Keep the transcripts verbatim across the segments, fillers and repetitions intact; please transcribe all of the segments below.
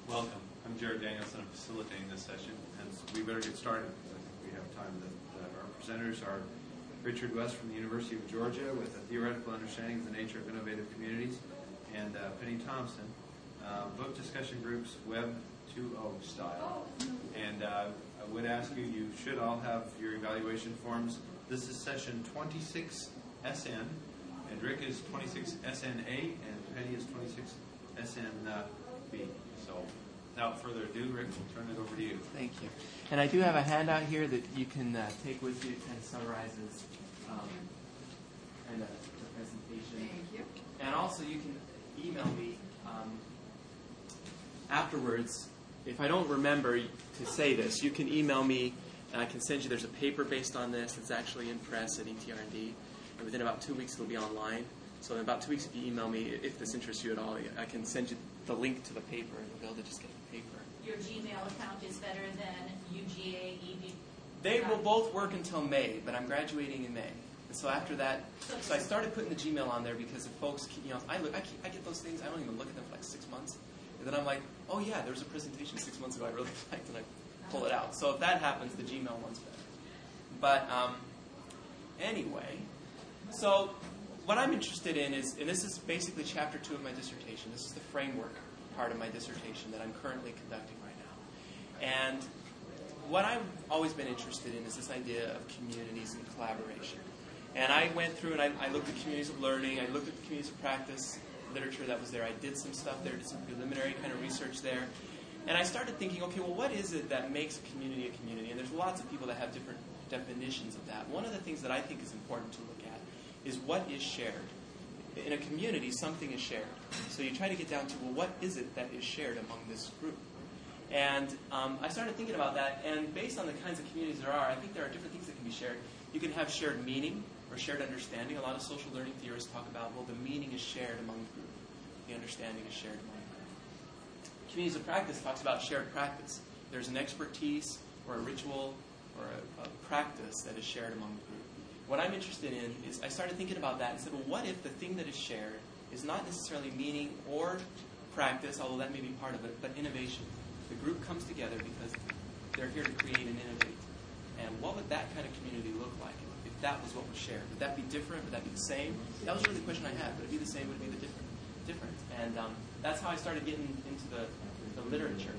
Welcome. I'm Jared Danielson. I'm facilitating this session, and we better get started because I think we have time. That uh, our presenters are Richard West from the University of Georgia with a theoretical understanding of the nature of innovative communities, and uh, Penny Thompson, uh, book discussion groups, Web two point oh style. And uh, I would ask you, you should all have your evaluation forms. This is session twenty-six S N, and Rick is twenty-six S N A, and Penny is twenty-six S N B. So, without further ado, Rick, we'll turn it over to you. Thank you. And I do have a handout here that you can uh, take with you. It kind of summarizes um, kind of the presentation. Thank you. And also, you can email me um, afterwards. If I don't remember to say this, you can email me, and I can send you. There's a paper based on this. It's actually in press at E T R and D, and within about two weeks, it'll be online. So in about two weeks, if you email me, if this interests you at all, I can send you the link to the paper, and you'll be able to just get the paper. Your Gmail account is better than U G A E D? They will both work until May, but I'm graduating in May. And so after that, so I started putting the Gmail on there because if folks, keep, you know, I look, I, keep, I get those things, I don't even look at them for like six months. And then I'm like, oh yeah, there was a presentation six months ago I really liked, and I pull it out. So if that happens, the Gmail one's better. But um, anyway, so what I'm interested in is, and this is basically chapter two of my dissertation. This is the framework part of my dissertation that I'm currently conducting right now. And what I've always been interested in is this idea of communities and collaboration. And I went through and I, I looked at communities of learning, I looked at the communities of practice literature that was there. I did some stuff there, did some preliminary kind of research there. And I started thinking, okay, well, what is it that makes a community a community? And there's lots of people that have different definitions of that. One of the things that I think is important to look at is what is shared. In a community, something is shared. So you try to get down to, well, what is it that is shared among this group? And um, I started thinking about that, and based on the kinds of communities there are, I think there are different things that can be shared. You can have shared meaning or shared understanding. A lot of social learning theorists talk about, well, the meaning is shared among the group. The understanding is shared among the group. Communities of practice talks about shared practice. There's an expertise or a ritual or a, a practice that is shared among the group. What I'm interested in is I started thinking about that and said, well, what if the thing that is shared is not necessarily meaning or practice, although that may be part of it, but innovation? The group comes together because they're here to create and innovate. And what would that kind of community look like if that was what was shared? Would that be different? Would that be the same? That was really the question I had. Would it be the same? Would it be the different? Different. And um, that's how I started getting into the, the literature.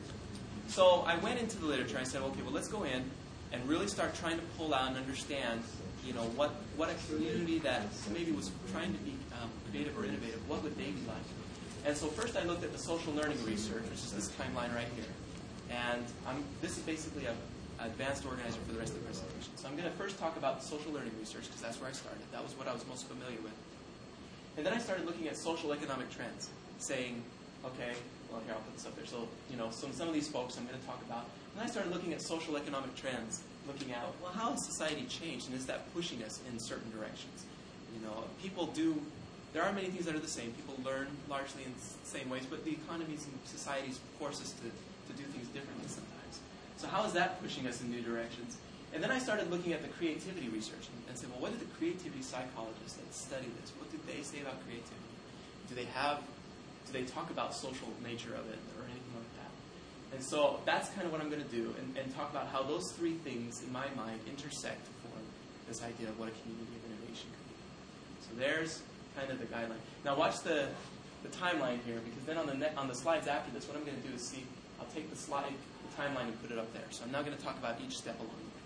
So I went into the literature. I said, okay, well, let's go in and really start trying to pull out and understand, you know, what, what a community that maybe was trying to be um, creative or innovative, what would they be like? And so first I looked at the social learning research, which is this timeline right here. And I'm, this is basically a advanced organizer for the rest of the presentation. So I'm going to first talk about the social learning research because that's where I started. That was what I was most familiar with. And then I started looking at social economic trends, saying, okay, well, here, I'll put this up there. So, you know, some, some of these folks I'm going to talk about. And I started looking at social economic trends, looking at, well, how has society changed, and is that pushing us in certain directions? You know, people do, there are many things that are the same. People learn largely in the same ways, but the economies and societies force us to, to do things differently sometimes. So how is that pushing us in new directions? And then I started looking at the creativity research and, and said, well, what did the creativity psychologists that study this, what did they say about creativity? Do they have, do they talk about social nature of it or anything like that? And so that's kind of what I'm going to do and, and talk about how those three things, in my mind, intersect to form this idea of what a community of innovation could be. So there's kind of the guideline. Now watch the, the timeline here, because then on the, ne- on the slides after this, what I'm going to do is see, I'll take the slide, the timeline, and put it up there. So I'm now going to talk about each step along the way.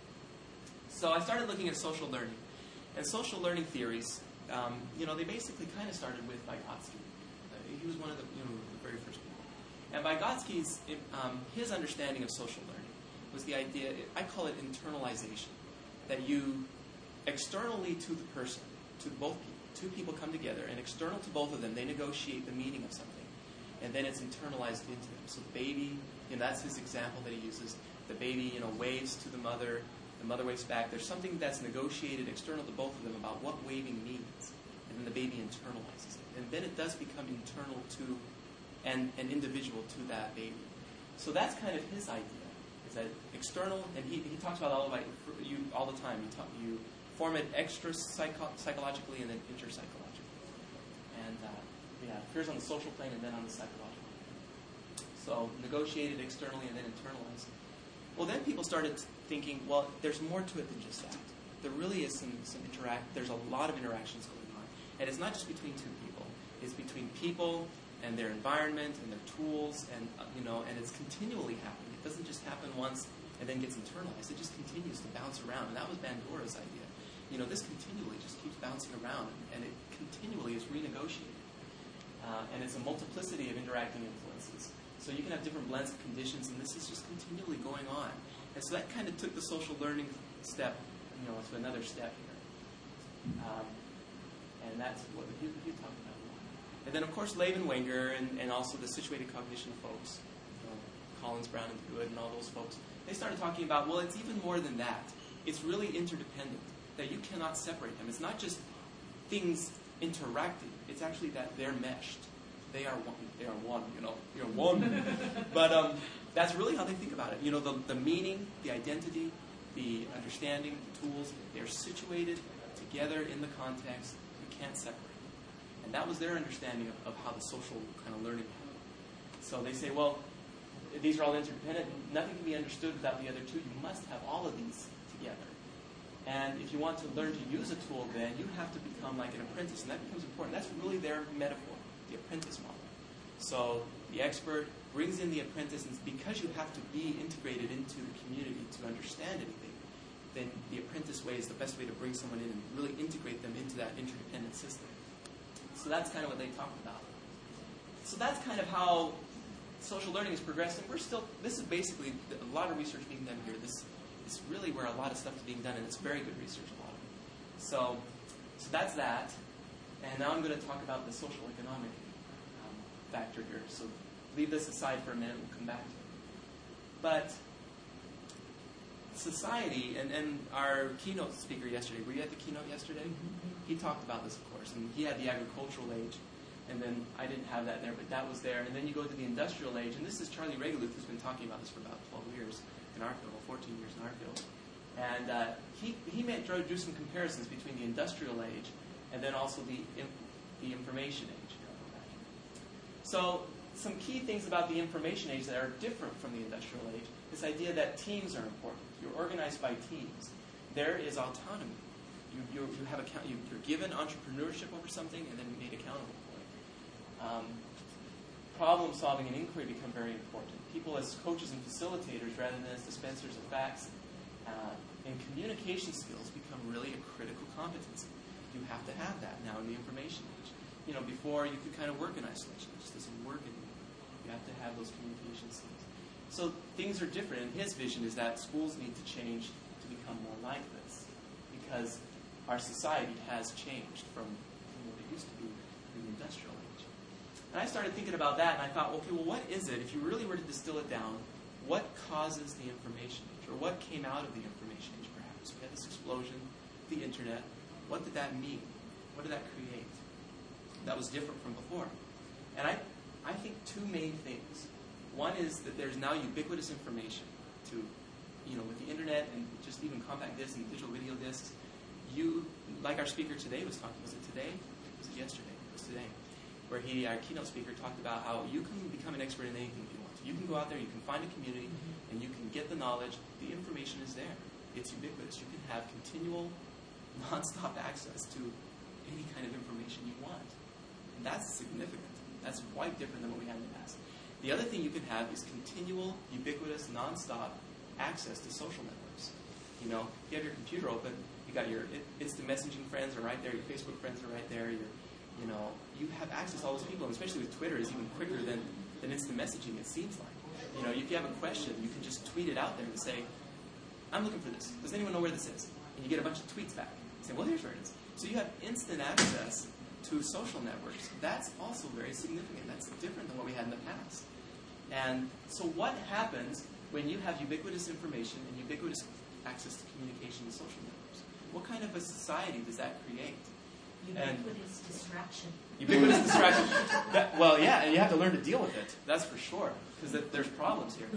So I started looking at social learning. And social learning theories, um, you know, they basically kind of started with Vygotsky. Uh, he was one of the, you know, the very first people. And Vygotsky's, um, his understanding of social learning was the idea, I call it internalization, that you, externally to the person, to both people, two people come together, and external to both of them, they negotiate the meaning of something. And then it's internalized into them. So the baby, you know, that's his example that he uses. The baby, you know, waves to the mother, the mother waves back. There's something that's negotiated external to both of them about what waving means. And then the baby internalizes it. And then it does become internal to and an individual to that baby. So that's kind of his idea, is that external, and he, he talks about all of it you all the time. You, talk, you form it extra psycho- psychologically and then interpsychologically. And uh, yeah, it appears on the social plane and then on the psychological plane. So negotiated externally and then internalized. Well, then people started thinking, well, there's more to it than just that. There really is some, some interact, there's a lot of interactions going on. And it's not just between two people. It's between people and their environment and their tools, and uh, you know, and it's continually happening. It doesn't just happen once and then gets internalized. It just continues to bounce around. And that was Bandora's idea. You know, this continually just keeps bouncing around, and it continually is renegotiated. Uh, and it's a multiplicity of interacting influences. So you can have different blends of conditions, and this is just continually going on. And so that kind of took the social learning step, you know, to another step here. Um, and that's what you, you talked about a lot. And then, of course, Levin Wenger and, and also the situated cognition folks, you know, Collins, Brown, and Good, and all those folks, they started talking about, well, it's even more than that. It's really interdependent, that you cannot separate them. It's not just things interacting. It's actually that they're meshed. They are one. They are one, you know. You're one. But um, that's really how they think about it. You know, the, the meaning, the identity, the understanding, the tools, they're situated together in the context. You can't separate them. And that was their understanding of, of how the social kind of learning happened. So they say, well, these are all interdependent. Nothing can be understood without the other two. You must have all of these together. And if you want to learn to use a tool, then you have to become like an apprentice. And that becomes important. That's really their metaphor, the apprentice model. So the expert brings in the apprentice, and because you have to be integrated into the community to understand anything, then the apprentice way is the best way to bring someone in and really integrate them into that interdependent system. So that's kind of what they talked about. So that's kind of how social learning is progressing. We're still, this is basically a lot of research being done here. This is really where a lot of stuff is being done, and it's very good research, a lot of it. So, so that's that. And now I'm going to talk about the social economic um, factor here. So leave this aside for a minute. We'll come back to it. But society, and, and our keynote speaker yesterday, were you at the keynote yesterday? Mm-hmm. He talked about this, of course, and he had the agricultural age, and then I didn't have that there, but that was there. And then you go to the industrial age, and this is Charlie Regaluth, who's been talking about this for about twelve years in our field, fourteen years in our field. And uh, he, he made, drew, drew some comparisons between the industrial age and then also the, the information age. So some key things about the information age that are different from the industrial age, this idea that teams are important. You're organized by teams. There is autonomy. You, you, you have account, you, you're given entrepreneurship over something and then made accountable for it. Um, problem solving and inquiry become very important. People as coaches and facilitators rather than as dispensers of facts. Uh, and communication skills become really a critical competency. You have to have that now in the information age. You know, before you could kind of work in isolation. It just doesn't work anymore. You have to have those communication skills. So things are different. And his vision is that schools need to change to become more like this, because our society has changed from what it used to be in the industrial age. And I started thinking about that, and I thought, okay, well, what is it? If you really were to distill it down, what causes the information age, or what came out of the information age, perhaps? We had this explosion, the internet. What did that mean? What did that create that was different from before? And I, I think two main things. One is that there's now ubiquitous information to, you know, with the internet and just even compact discs and digital video discs. You, like our speaker today was talking, was it today? Was it yesterday? It was today. Where he, our keynote speaker, talked about how you can become an expert in anything you want. You can go out there, you can find a community, mm-hmm. and you can get the knowledge. The information is there. It's ubiquitous. You can have continual, non-stop access to any kind of information you want. And that's significant. That's quite different than what we had in the past. The other thing you can have is continual, ubiquitous, non-stop access to social networks. You know, if you have your computer open, you got your instant messaging friends are right there, your Facebook friends are right there, your, you know, you have access to all those people, and especially with Twitter, is even quicker than, than instant messaging, it seems like. You know, if you have a question, you can just tweet it out there and say, I'm looking for this. Does anyone know where this is? And you get a bunch of tweets back. You say, well, here's where it is. So you have instant access to social networks. That's also very significant. That's different than what we had in the past. And so what happens when you have ubiquitous information and ubiquitous access to communication and social networks? What kind of a society does that create? Ubiquitous and distraction. Ubiquitous distraction. That, well, yeah, and you have to learn to deal with it. That's for sure, because there's problems here.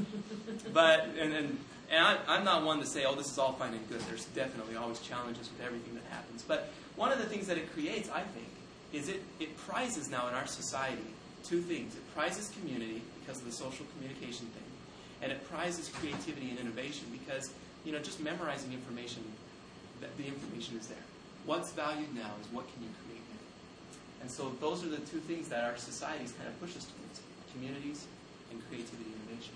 But and and, and I, I'm not one to say, oh, this is all fine and good. There's definitely always challenges with everything that happens. But one of the things that it creates, I think, is it it prizes now in our society two things. It prizes community because of the social communication thing, and it prizes creativity and innovation because, you know, just memorizing information, that the information is there. What's valued now is what can you create now. And so those are the two things that our societies kind of push us towards, communities and creativity and innovation.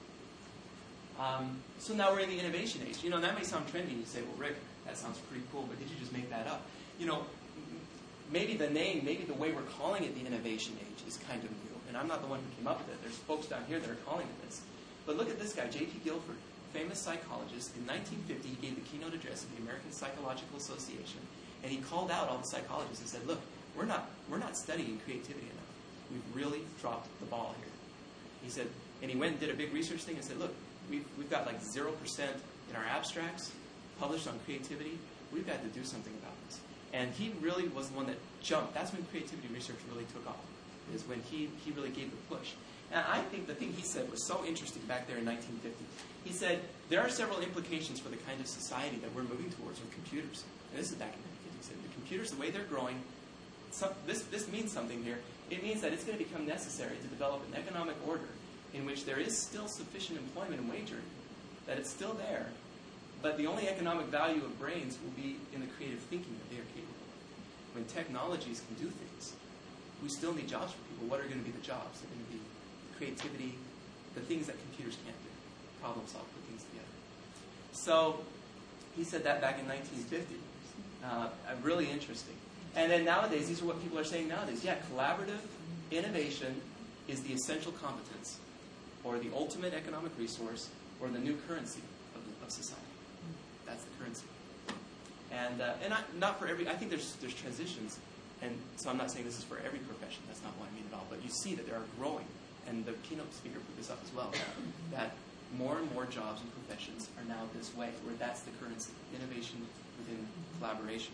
Um, so now we're in the innovation age. You know, that may sound trendy, and you say, well, Rick, that sounds pretty cool, but did you just make that up? You know, maybe the name, maybe the way we're calling it the innovation age is kind of new, and I'm not the one who came up with it. There's folks down here that are calling it this. But look at this guy, J P Guilford, famous psychologist. In nineteen fifty, he gave the keynote address of the American Psychological Association, and he called out all the psychologists and said, look, we're not, we're not studying creativity enough. We've really dropped the ball here. He said, and he went and did a big research thing and said, look, we've, we've got like zero percent in our abstracts published on creativity. We've got to do something about this. And he really was the one that jumped. That's when creativity research really took off, is when he, he really gave the push. And I think the thing he said was so interesting back there in nineteen fifty. He said, there are several implications for the kind of society that we're moving towards with computers. And this is back in nineteen fifty. He said, the computers, the way they're growing, some, this, this means something here. It means that it's going to become necessary to develop an economic order in which there is still sufficient employment and wage earning, that it's still there, but the only economic value of brains will be in the creative thinking that they are capable of. When technologies can do things, we still need jobs for people. What are going to be the jobs? They're going to be creativity, the things that computers can't do, problem solve, put things together. So he said that back in nineteen fifty. Uh, really interesting. And then nowadays, these are what people are saying nowadays. Yeah, collaborative innovation is the essential competence, or the ultimate economic resource, or the new currency of, the, of society. That's the currency. And uh, and I, not for every. I think there's there's transitions, and so I'm not saying this is for every profession. That's not what I mean at all. But you see that there are growing, and the keynote speaker put this up as well. That more and more jobs and professions are now this way, where that's the currency, innovation within collaboration.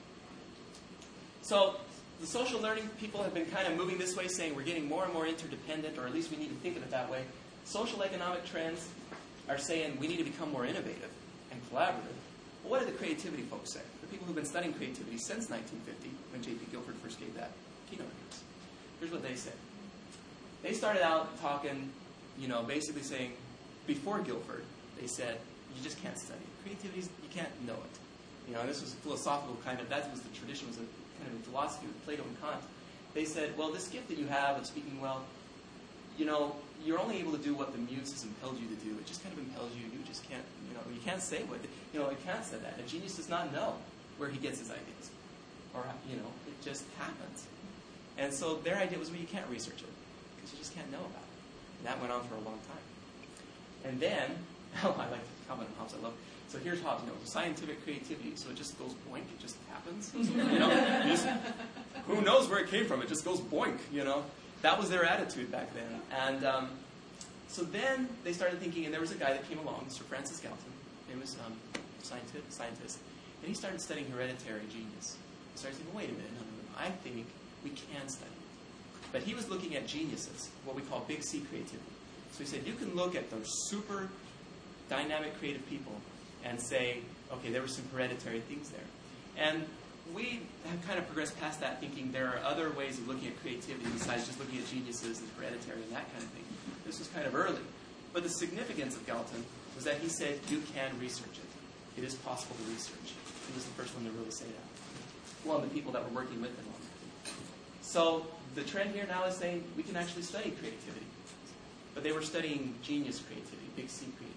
So the social learning people have been kind of moving this way, saying we're getting more and more interdependent, or at least we need to think of it that way. Social economic trends are saying we need to become more innovative and collaborative. Well, what do the creativity folks say? The people who've been studying creativity since nineteen fifty, when J P Guilford first gave that keynote address. Here's what they said. They started out talking, you know, basically saying, before Guilford, they said, you just can't study it. Creativity, you can't know it. You know, and this was a philosophical kind of, that was the tradition, was a kind of a philosophy with Plato and Kant. They said, well, this gift that you have of speaking well, you know, you're only able to do what the muse has impelled you to do. It just kind of impels you. You just can't, you know, you can't say what, you know, Kant said that. A genius does not know where he gets his ideas. Or, you know, it just happens. And so their idea was, well, you can't research it, because you just can't know about it. And that went on for a long time. And then, oh, I like to comment on Hobbes, I love, so here's Hobbes, you know, scientific creativity, so it just goes boink, it just happens. So, you know, you just, who knows where it came from, it just goes boink, you know. That was their attitude back then. And um, so then they started thinking, and there was a guy that came along, Sir Francis Galton, famous um, scientist, scientist, and he started studying hereditary genius. He started thinking, wait a minute, no, no, no, I think we can study it. But he was looking at geniuses, what we call big C creativity. So he said, you can look at those super dynamic creative people and say, okay, there were some hereditary things there. And we have kind of progressed past that, thinking there are other ways of looking at creativity besides just looking at geniuses and hereditary and that kind of thing. This was kind of early. But the significance of Galton was that he said, you can research it. It is possible to research. He was the first one to really say that. Well, and the people that were working with him on that. So the trend here now is saying we can actually study creativity. But they were studying genius creativity, big C creativity.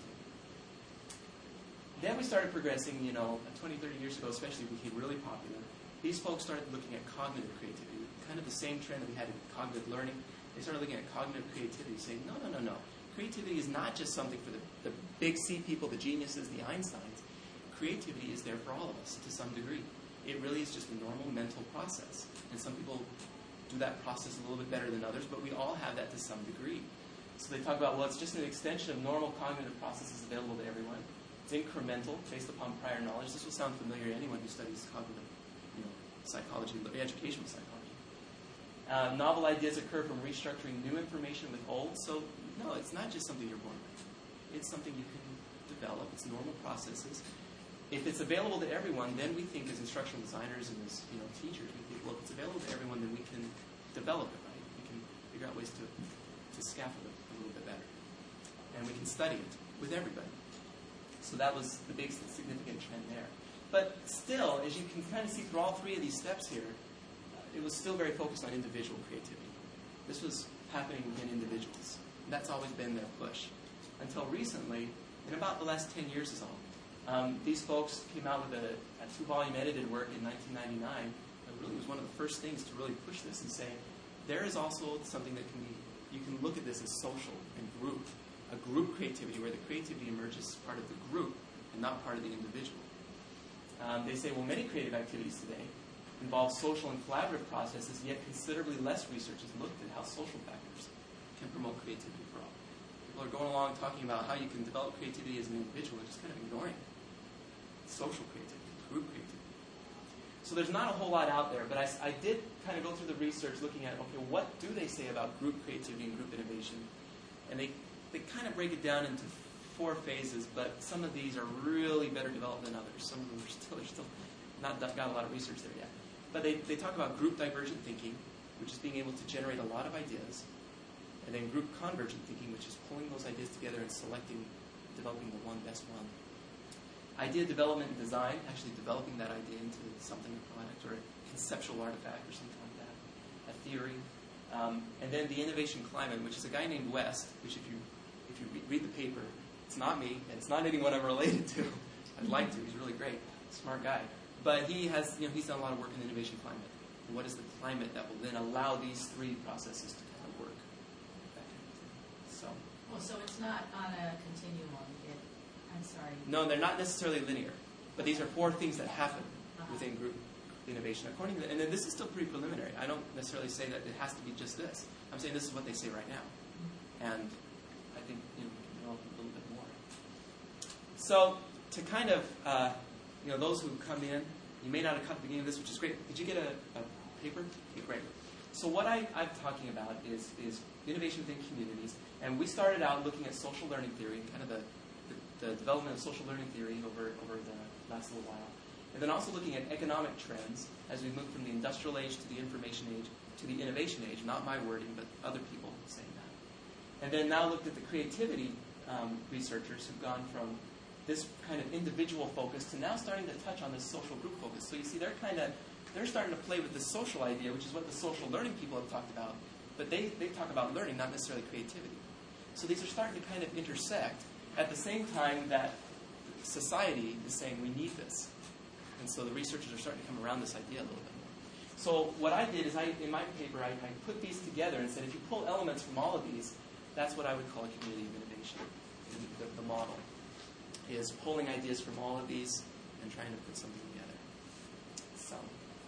Then we started progressing, you know, twenty, thirty years ago especially, became really popular. These folks started looking at cognitive creativity, kind of the same trend that we had in cognitive learning. They started looking at cognitive creativity, saying, no, no, no, no. Creativity is not just something for the, the big C people, the geniuses, the Einsteins. Creativity is there for all of us to some degree. It really is just a normal mental process. And some people do that process a little bit better than others, but we all have that to some degree. So they talk about, well, it's just an extension of normal cognitive processes available to everyone. It's incremental, based upon prior knowledge. This will sound familiar to anyone who studies cognitive, you know, psychology, educational psychology. Uh, novel ideas occur from restructuring new information with old. So, no, it's not just something you're born with. It's something you can develop. It's normal processes. If it's available to everyone, then we think as instructional designers and as, you know, teachers, we think, well, if it's available to everyone, then we can develop it, right? We can figure figure out ways to, to scaffold it a little bit better. And we can study it with everybody. So that was the big significant trend there. But still, as you can kind of see through all three of these steps here, it was still very focused on individual creativity. This was happening in individuals. And that's always been their push. Until recently, in about the last ten years is all, um, these folks came out with a, a two-volume edited work in nineteen ninety-nine. It really was one of the first things to really push this and say, there is also something that can be, you can look at this as social and group. A group creativity where the creativity emerges as part of the group and not part of the individual. Um, they say, well, many creative activities today involve social and collaborative processes, yet considerably less research has looked at how social factors can promote creativity for all. People are going along talking about how you can develop creativity as an individual and just kind of ignoring social creativity, group creativity. So there's not a whole lot out there, but I, I did kind of go through the research looking at, okay, what do they say about group creativity and group innovation? And they, they kind of break it down into four phases, but some of these are really better developed than others. Some of them are still, are still not got a lot of research there yet. But they, they talk about group divergent thinking, which is being able to generate a lot of ideas, and then group convergent thinking, which is pulling those ideas together and selecting, developing the one best one. Idea development and design, actually developing that idea into something, a product, or a conceptual artifact, or something like that, a theory. Um, and then the innovation climate, which is a guy named West, which if you if you read the paper, it's not me, and it's not anyone I'm related to. I'd like to. He's really great, smart guy. But he has, you know, he's done a lot of work in the innovation climate. And what is the climate that will then allow these three processes to kind of work? So. Well, so it's not on a continuum. It, I'm sorry. No, they're not necessarily linear. But these are four things that happen Uh-huh. within group innovation. According to, and then this is still pretty preliminary. I don't necessarily say that it has to be just this. I'm saying this is what they say right now. And I think, you know, we can develop a little bit more. So to kind of, uh, you know, those who come in, you may not have caught the beginning of this, which is great. Did you get a, a paper? Okay, great. So what I, I'm talking about is, is innovation within communities. And we started out looking at social learning theory, kind of the, the, the development of social learning theory over, over the last little while. And then also looking at economic trends as we move from the industrial age to the information age to the innovation age. Not my wording, but other people saying that. And then now looked at the creativity um, researchers who've gone from this kind of individual focus to now starting to touch on this social group focus. So you see, they're kind of they're starting to play with the social idea, which is what the social learning people have talked about. But they, they talk about learning, not necessarily creativity. So these are starting to kind of intersect at the same time that society is saying we need this. And so the researchers are starting to come around this idea a little bit more. So what I did is, I, in my paper, I, I put these together and said, if you pull elements from all of these, that's what I would call a community of innovation, the, the, the model, is pulling ideas from all of these and trying to put something together. So,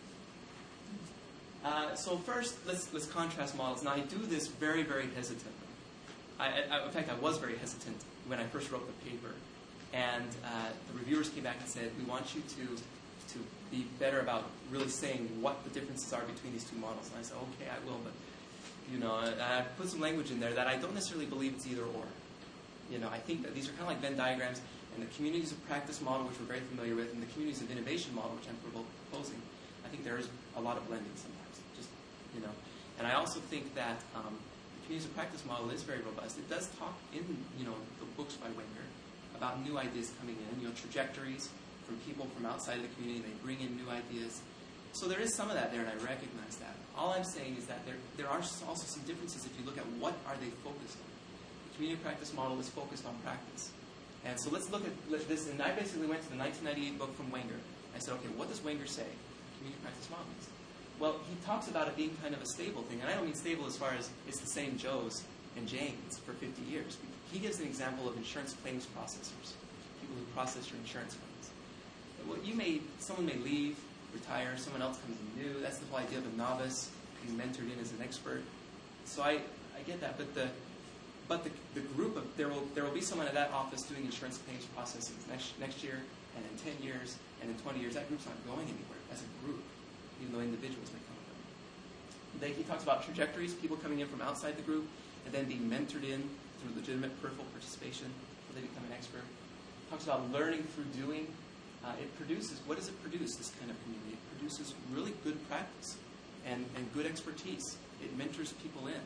uh, so first, let's, let's contrast models. Now, I do this very, very hesitantly. I, I, in fact, I was very hesitant when I first wrote the paper. And uh, the reviewers came back and said, we want you to to be better about really saying what the differences are between these two models. And I said, okay, I will, but you know, I, I put some language in there that I don't necessarily believe it's either or. You know, I think that these are kind of like Venn diagrams, and the communities of practice model, which we're very familiar with, and the communities of innovation model, which I'm proposing, I think there is a lot of blending sometimes. Just, you know, and I also think that um, the communities of practice model is very robust. It does talk in, you know, the books by Wenger about new ideas coming in, you know, trajectories from people from outside of the community. They bring in new ideas. So there is some of that there, and I recognize that. All I'm saying is that there, there are also some differences if you look at what are they focused on. The community practice model is focused on practice. And so let's look at this. And I basically went to the nineteen ninety-eight book from Wenger. I said, okay, what does Wenger say community practice model is? Well, he talks about it being kind of a stable thing. And I don't mean stable as far as it's the same Joes and Janes for fifty years. He gives an example of insurance claims processors, people who process your insurance claims. Well, you may, someone may leave, retire, someone else comes in new. That's the whole idea of a novice being mentored in as an expert. So I, I get that, but the but the, the group of there will there will be someone at that office doing insurance claims processing next next year, and in ten years, and in twenty years. That group's not going anywhere as a group, even though individuals may come and go. Then he talks about trajectories, people coming in from outside the group, and then being mentored in through legitimate peripheral participation, so they become an expert. Talks about learning through doing. Uh, it produces, what does it produce, this kind of community? It produces really good practice and, and good expertise. It mentors people in.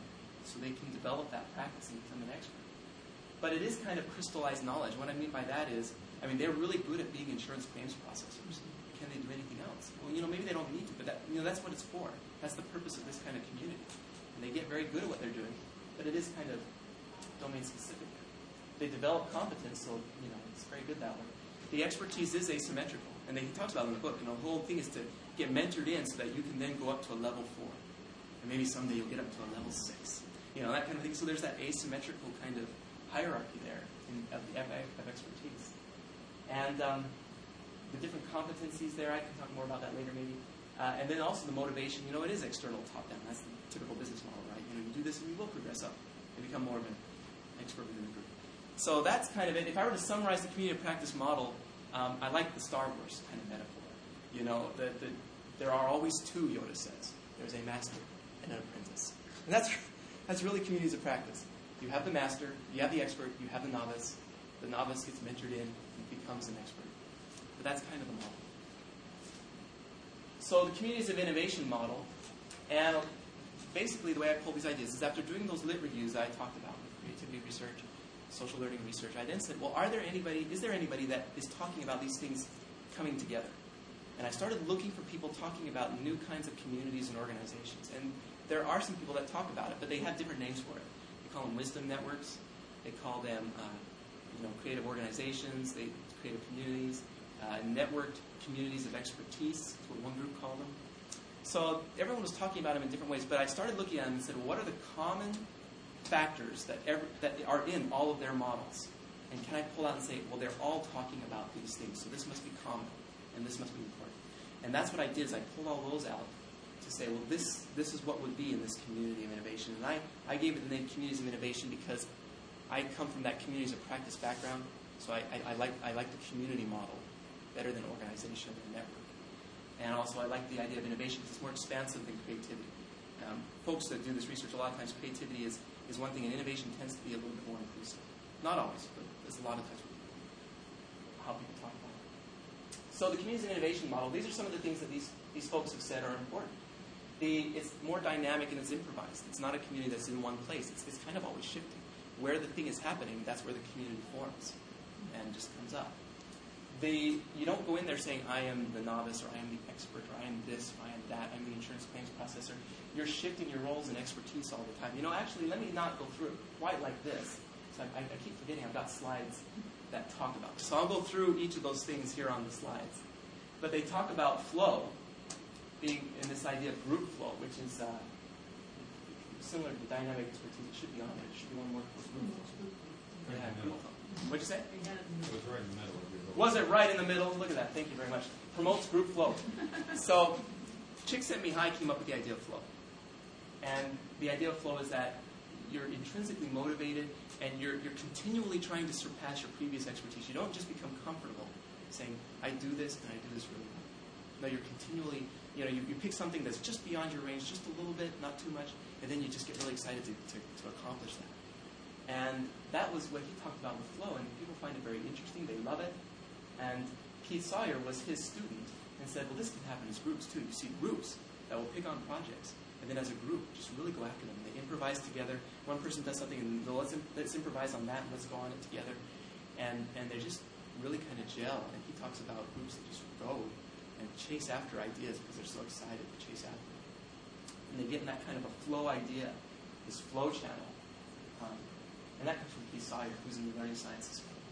so they can develop that practice and become an expert. But it is kind of crystallized knowledge. What I mean by that is, I mean, they're really good at being insurance claims processors. Can they do anything else? Well, you know, maybe they don't need to, but that, you know, that's what it's for. That's the purpose of this kind of community. And they get very good at what they're doing, but it is kind of domain specific. They develop competence, so, you know, it's very good that way. The expertise is asymmetrical, and he talks about it in the book. And the whole thing is to get mentored in so that you can then go up to a level four. And maybe someday you'll get up to a level six. You know, that kind of thing. So there's that asymmetrical kind of hierarchy there in, of, the, of expertise. And um, the different competencies there, I can talk more about that later maybe. Uh, and then also the motivation. You know, it is external top-down. That's the typical business model, right? You know, you do this and you will progress up and become more of an expert within the group. So that's kind of it. If I were to summarize the community of practice model, um, I like the Star Wars kind of metaphor. You know, the, the, there are always two, Yoda says. There's a master and an apprentice. And that's, that's really communities of practice. You have the master, you have the expert, you have the novice. The novice gets mentored in and becomes an expert. But that's kind of the model. So the communities of innovation model, and basically the way I pull these ideas is after doing those lit reviews that I talked about, creativity research, social learning research, I then said, well, are there anybody, is there anybody that is talking about these things coming together? And I started looking for people talking about new kinds of communities and organizations. And there are some people that talk about it, but they have different names for it. They call them wisdom networks. They call them uh, you know, creative organizations, they creative communities, uh, networked communities of expertise, is what one group called them. So everyone was talking about them in different ways, but I started looking at them and said, well, what are the common factors that, ever, that are in all of their models? And can I pull out and say, well, they're all talking about these things, so this must be common, and this must be important. And that's what I did, is I pulled all those out to say, well, this, this is what would be in this community of innovation. And I, I gave it the name Communities of Innovation because I come from that communities of practice background, so I, I, I, like, I like the community model better than organization and network. And also I like the idea of innovation because it's more expansive than creativity. Um, folks that do this research, a lot of times creativity is, is one thing, and innovation tends to be a little bit more inclusive. Not always, but there's a lot of times how people talk about it. So the communities of innovation model, these are some of the things that these, these folks have said are important. The, it's more dynamic and it's improvised. It's not a community that's in one place. It's, it's kind of always shifting. Where the thing is happening, that's where the community forms and just comes up. The, you don't go in there saying, I am the novice, or I am the expert, or I am this, or I am that, I'm the insurance claims processor. You're shifting your roles and expertise all the time. You know, actually, let me not go through it quite like this. So I, I keep forgetting I've got slides that talk about this. So I'll go through each of those things here on the slides. But they talk about flow being in this idea of group flow, which is uh, similar to dynamic expertise. It should be on there. It should be one more. Yeah, group flow. What'd you say? It was right in the middle. Was it right in the middle? Look at that. Thank you very much. Promotes group flow. So Csikszentmihalyi came up with the idea of flow. And the idea of flow is that you're intrinsically motivated and you're, you're continually trying to surpass your previous expertise. You don't just become comfortable saying, I do this and I do this really well. No, you're continually, you know, you, you pick something that's just beyond your range, just a little bit, not too much, and then you just get really excited to, to, to accomplish that. And that was what he talked about with flow, and people find it very interesting. They love it. And Keith Sawyer was his student and said, well, this can happen as groups too. You see groups that will pick on projects, and then as a group, just really go after them. They improvise together. One person does something, and let's, let's improvise on that, and let's go on it together. And, and they just really kind of gel. And he talks about groups that just go and chase after ideas because they're so excited to chase after them. And they get in that kind of a flow idea, this flow channel. Um, and that comes from Keith Sawyer, who's in the learning sciences field.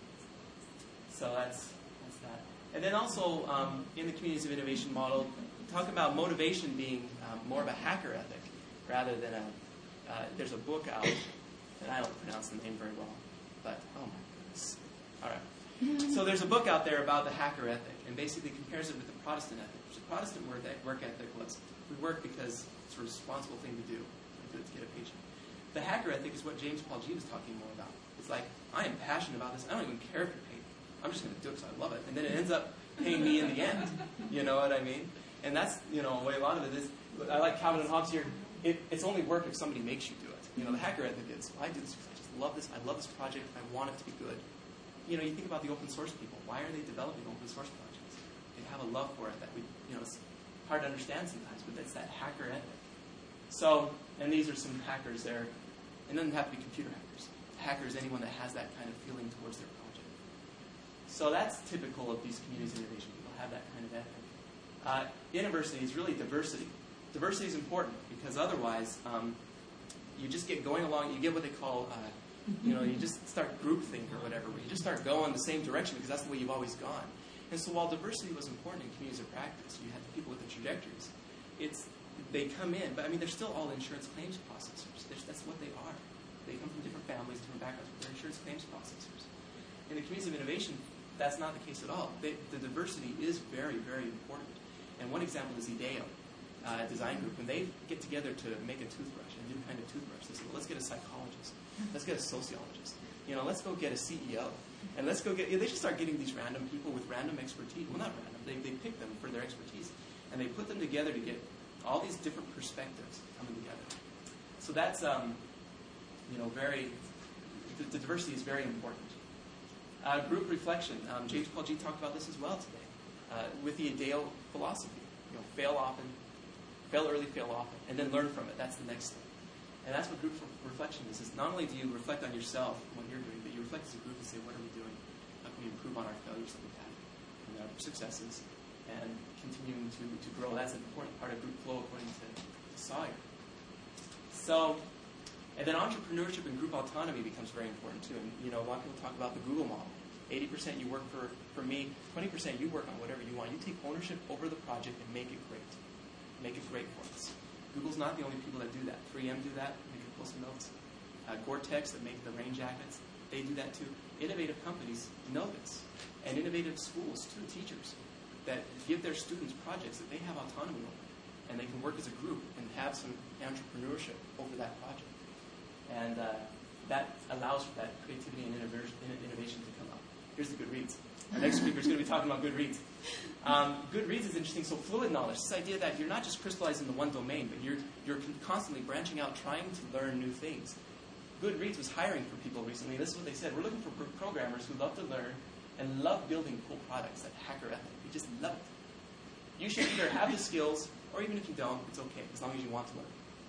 So that's, that's that. And then also, um, in the communities of innovation model, talk about motivation being um, more of a hacker ethic rather than a, uh, there's a book out, and I don't pronounce the name very well, but oh my goodness. All right. So there's a book out there about the hacker ethic, and basically compares it with the Protestant ethic. The Protestant work, work ethic was, we work because it's a responsible thing to do. We do it to get a paycheck. The hacker ethic is what James Paul G was talking more about. It's like, I am passionate about this. I don't even care if you're paid. I'm just going to do it because I love it. And then it ends up paying me in the end. You know what I mean? And that's, you know, the way a lot of it is. I like Calvin and Hobbes here. It, it's only work if somebody makes you do it. You know, the hacker ethic is, well, I do this because I just love this. I love this project. I want it to be good. You know, you think about the open source people. Why are they developing open source projects? They have a love for it that we, you know, it's hard to understand sometimes, but it's that hacker ethic. So, and these are some hackers there. And it doesn't have to be computer hackers. Hacker is anyone that has that kind of feeling towards their project. So that's typical of these communities of innovation. People have that kind of ethic. Uh, university is really diversity. Diversity is important because otherwise um, you just get going along, you get what they call, uh, you know, you just start groupthink or whatever, where you just start going the same direction because that's the way you've always gone. And so while diversity was important in communities of practice, you had people with the trajectories, it's, they come in, but I mean, they're still all insurance claims processors. They're, that's what they are. They come from different families, different backgrounds, but they're insurance claims processors. In the communities of innovation, that's not the case at all. They, the diversity is very, very important. And one example is IDEO, uh, design group. When they get together to make a toothbrush, a new kind of toothbrush, they say, well, let's get a psychologist. Let's get a sociologist. You know, let's go get a C E O. And let's go get, you know, they just start getting these random people with random expertise. Well, not random. They, they pick them for their expertise. And they put them together to get all these different perspectives coming together. So that's, um, you know, very, the, the diversity is very important. Uh, group reflection. Um, James Paul G talked about this as well today. Uh, with the IDEO philosophy. You know, fail often, fail early, fail often, and then learn from it. That's the next thing. And that's what group reflection is. Is not only do you reflect on yourself and what you're doing, but you reflect as a group and say, what are we doing? How can we improve on our failures that we've had and our successes and continuing to, to grow? That's an important part of group flow according to, to Sawyer. So, and then entrepreneurship and group autonomy becomes very important too. And you know, a lot of people talk about the Google model. eighty percent you work for, for me, twenty percent you work on whatever you want. You take ownership over the project and make it great. Make it great for us. Google's not the only people that do that. three M do that, make a post notes. Uh, Gore-Tex that make the rain jackets, they do that too. Innovative companies know this. And innovative schools too, teachers, that give their students projects that they have autonomy over. And they can work as a group and have some entrepreneurship over that project. And uh, that allows for that creativity and innovation to come up. Here's the Goodreads. Our next speaker is going to be talking about Goodreads. Um, Goodreads is interesting. So fluid knowledge, this idea that you're not just crystallized in the one domain, but you're, you're constantly branching out, trying to learn new things. Goodreads was hiring for people recently. This is what they said. We're looking for pro programmers who love to learn and love building cool products, that hacker ethic. We just love it. You should either have the skills, or even if you don't, it's okay, as long as you want to learn.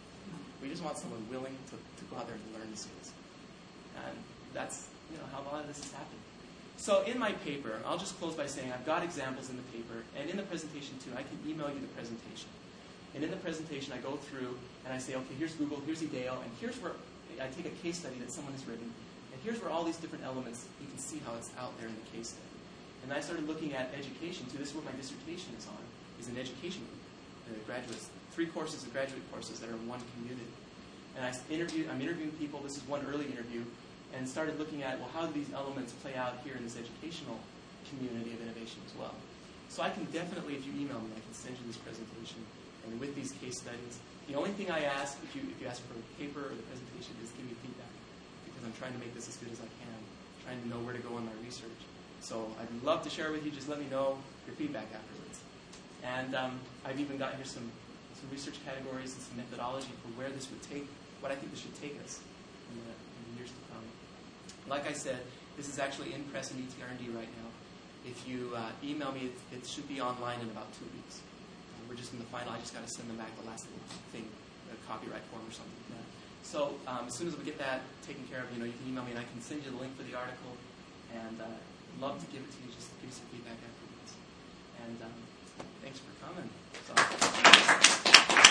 We just want someone willing to, to go out there and learn the skills. And that's, you know, how a lot of this has happened. So in my paper, I'll just close by saying I've got examples in the paper, and in the presentation too. I can email you the presentation. And in the presentation, I go through and I say, okay, here's Google, here's IDEO, and here's where I take a case study that someone has written, and here's where all these different elements, you can see how it's out there in the case study. And I started looking at education too. This is what my dissertation is on, is an education group. The graduates, three courses of graduate courses that are in one community. And I interviewed, I'm interviewing people, this is one early interview, and started looking at, well, how do these elements play out here in this educational community of innovation as well? So I can definitely, if you email me, I can send you this presentation, and with these case studies. The only thing I ask, if you, if you ask for a paper or the presentation, is give me feedback, because I'm trying to make this as good as I can, trying to know where to go in my research. So I'd love to share it with you. Just let me know your feedback afterwards. And um, I've even got here some, some research categories and some methodology for where this would take, what I think this should take us in the, in the years to come. Like I said, this is actually in press and E T R and D right now. If you uh, email me, it, it should be online in about two weeks. Uh, we're just in the final. I just got to send them back the last little thing, a copyright form or something like that. So um, as soon as we get that taken care of, you know, you can email me and I can send you the link for the article. And uh, I'd love to give it to you, just to give you some feedback afterwards. And um, thanks for coming. So,